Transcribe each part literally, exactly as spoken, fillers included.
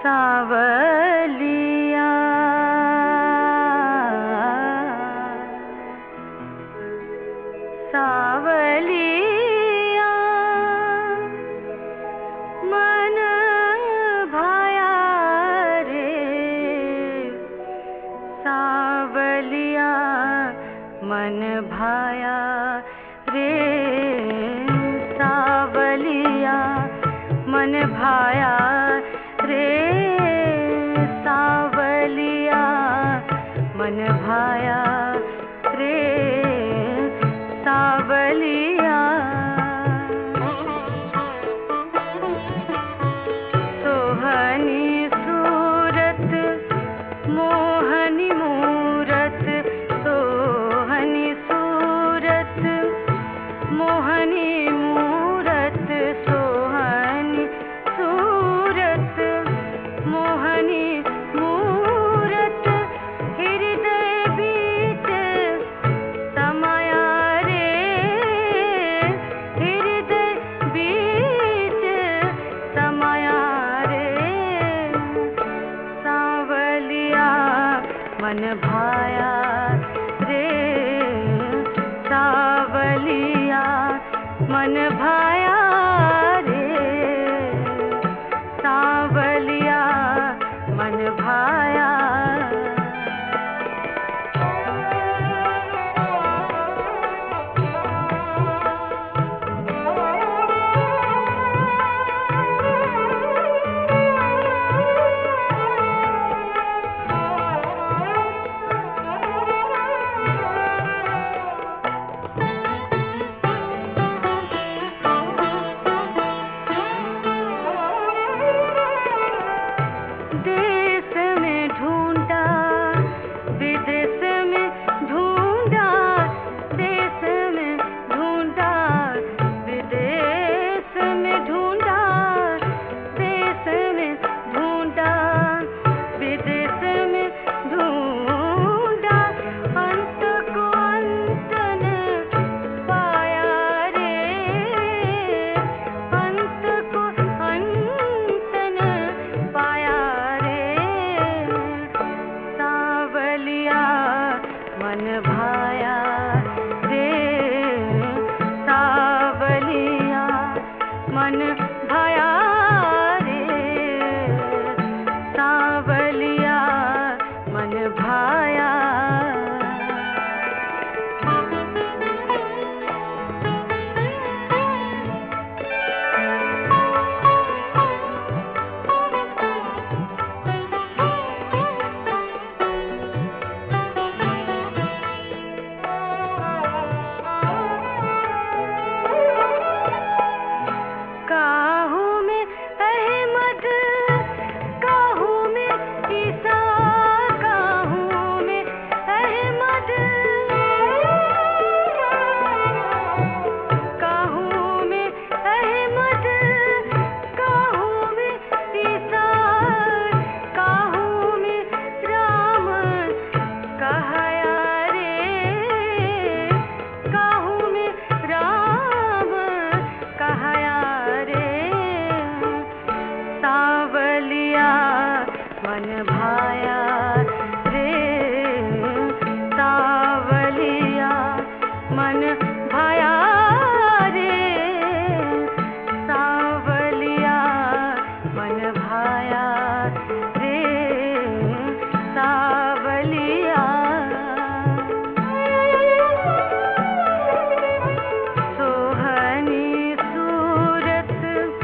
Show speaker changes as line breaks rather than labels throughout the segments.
सावलिया सावलिया मन भाया रे सावलिया मन भाया रे सावलिया मन भाया रे सावलिया मन भाया रे सावलिया सोहनी सूरत मोहनी मूरत सोहनी सूरत मोहनी मूरत सोहनी सूरत मोहनी मूरत हृदय बीच समाया रे हृदय बीच समाया रे सावलिया मन भाया रे सावलिया मन भाया रे सावलिया मन भाया देश में ढूंढा विदेश में ढूंढा देश में ढूंढा विदेश में ढूंढा देश में ढूंढा विदेश में ढूंढा अंत को अंत न पाया रे अंत को अंत न पाया सावलिया मन भाया रे सावलिया मन भाया रे सावलिया मन भाया काहू में अहमद काहू में ईसा काहू में अहमद काहू में अहमद काहू में ईसा काहू में राम कहया रे काहू में राम कहया सावलिया मन भाया रे सावलिया मन भाया रे सावलिया मन भाया रे सावलिया सोहनी सूरत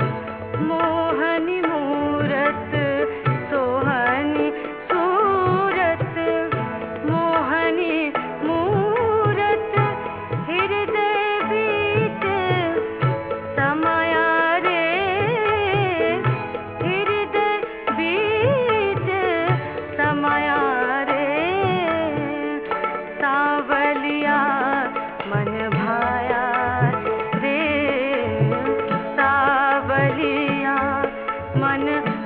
मोहनी मूरत सोहनी सूरत मोहनी मूरत हृदय बीच समाया रे हृदय बीच समाया रे सावलिया मन भाया रे सावलिया मन